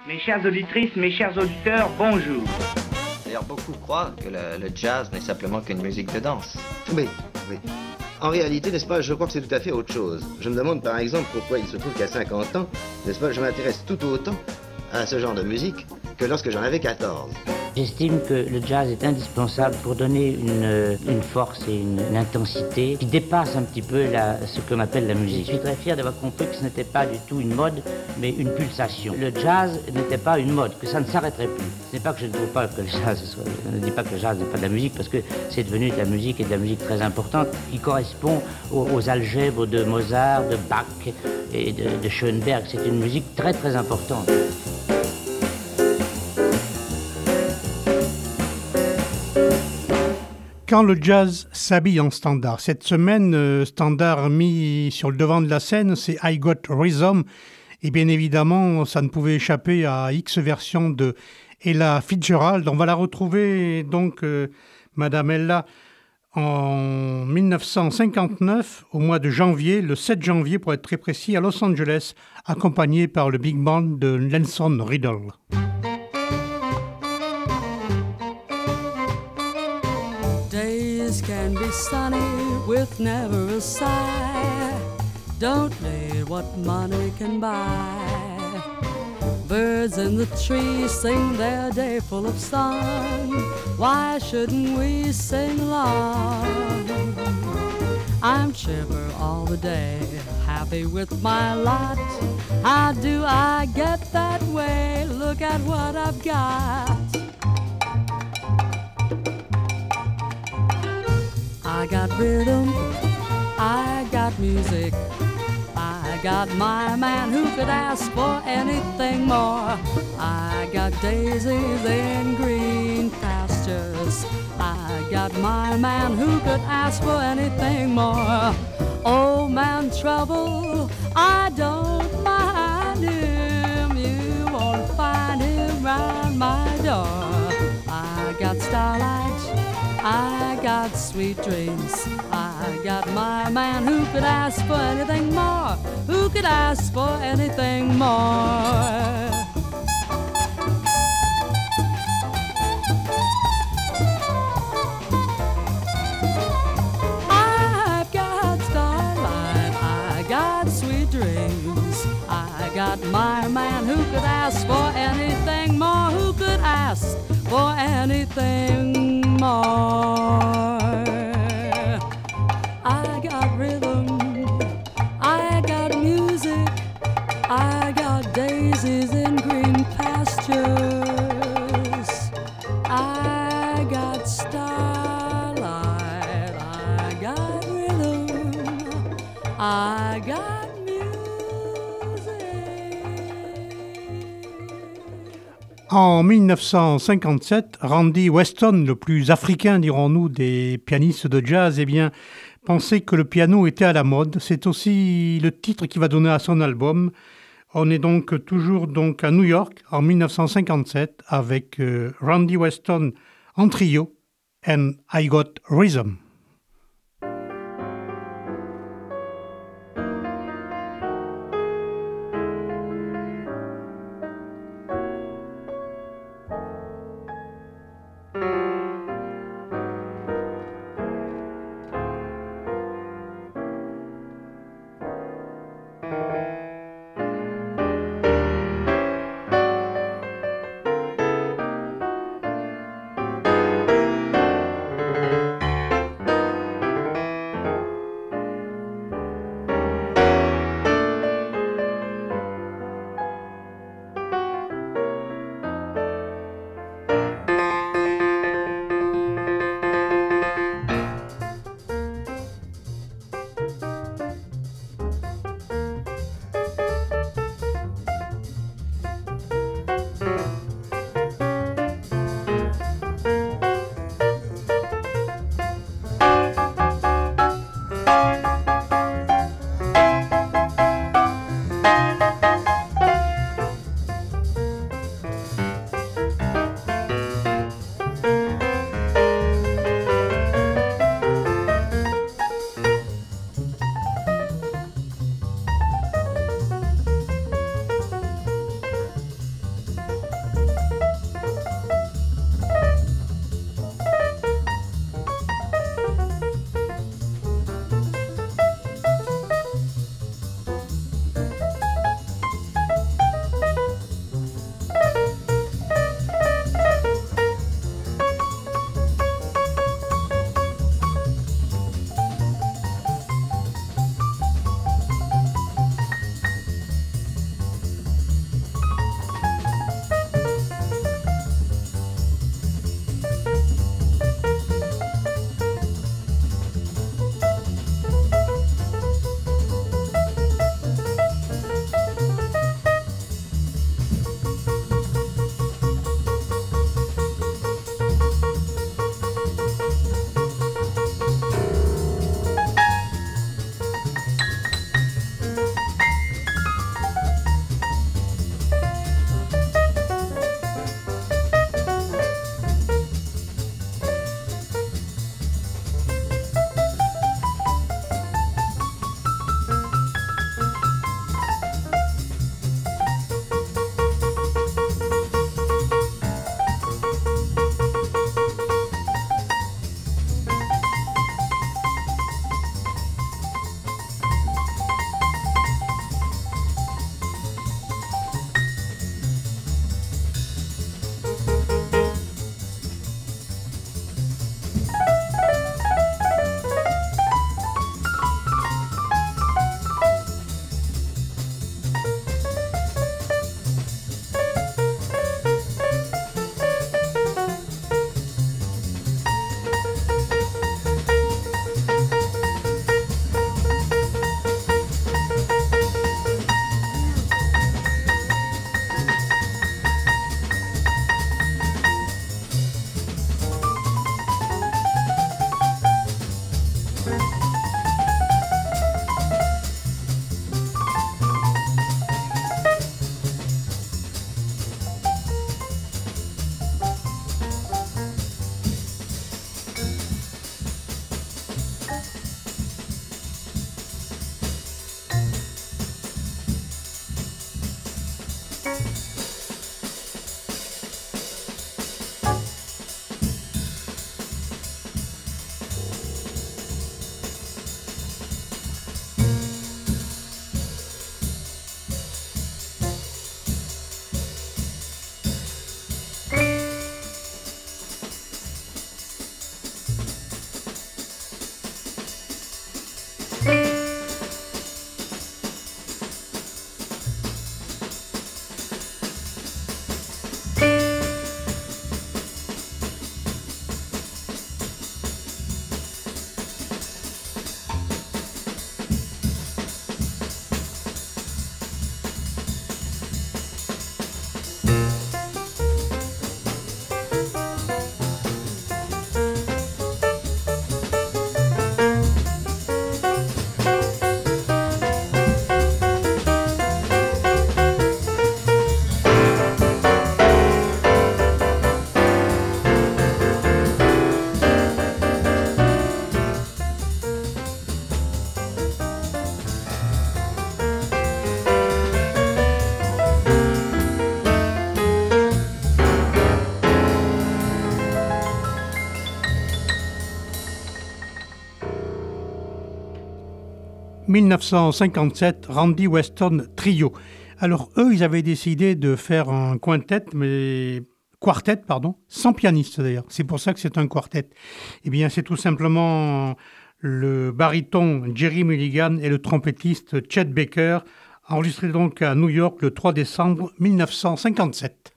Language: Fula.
Mes chères auditrices, mes chers auditeurs, bonjour. D'ailleurs, beaucoup croient que le jazz n'est simplement qu'une musique de danse. Oui, oui. En réalité, n'est-ce pas, je crois que c'est tout à fait autre chose. Je me demande par exemple pourquoi il se trouve qu'à 50 ans, n'est-ce pas, je m'intéresse tout autant à ce genre de musique que lorsque j'en avais 14. J'estime que le jazz est indispensable pour donner une force et une intensité qui dépasse un petit peu ce qu'on appelle la musique. Je suis très fier d'avoir compris que ce n'était pas du tout une mode, mais une pulsation. Le jazz n'était pas une mode, que ça ne s'arrêterait plus. Ce n'est pas que je ne trouve pas que le jazz soit... Je ne dis pas que le jazz n'est pas de la musique, parce que c'est devenu de la musique et de la musique très importante, qui correspond aux algèbres de Mozart, de Bach et de Schoenberg. C'est une musique très très importante. Quand le jazz s'habille en standard. Cette semaine, standard mis sur le devant de la scène, c'est I Got Rhythm. Et bien évidemment, ça ne pouvait échapper à X version de Ella Fitzgerald. On va la retrouver donc, Madame Ella, en 1959, au mois de janvier, le 7 janvier pour être très précis, à Los Angeles, accompagnée par le big band de Nelson Riddle. Can be sunny with never a sigh. Don't need what money can buy. Birds in the trees sing their day full of song. Why shouldn't we sing along? I'm chipper all the day, happy with my lot. How do I get that way? Look at what I've got. I got rhythm, I got music, I got my man who could ask for anything more. I got daisies in green pastures, I got my man who could ask for anything more. Old man trouble, I don't mind him, you won't find him round my door. I got starlight, I got sweet dreams, I got my man who could ask for anything more, who could ask for anything more. I've got starlight, I got sweet dreams, I got my man who could ask for anything more, who could ask for anything more. I got rhythm, I got music, I got daisies in green pastures, I got starlight, I got rhythm, I got En 1957, Randy Weston, le plus africain, dirons-nous, des pianistes de jazz, eh bien, pensait que le piano était à la mode. C'est aussi le titre qui va donner à son album. On est donc toujours à New York en 1957 avec Randy Weston en trio and I Got Rhythm. 1957, Randy Weston Trio. Alors eux, ils avaient décidé de faire un quartet, sans pianiste d'ailleurs. C'est pour ça que c'est un quartet. Eh bien, c'est tout simplement le baryton Jerry Mulligan et le trompettiste Chet Baker, enregistré donc à New York le 3 décembre 1957.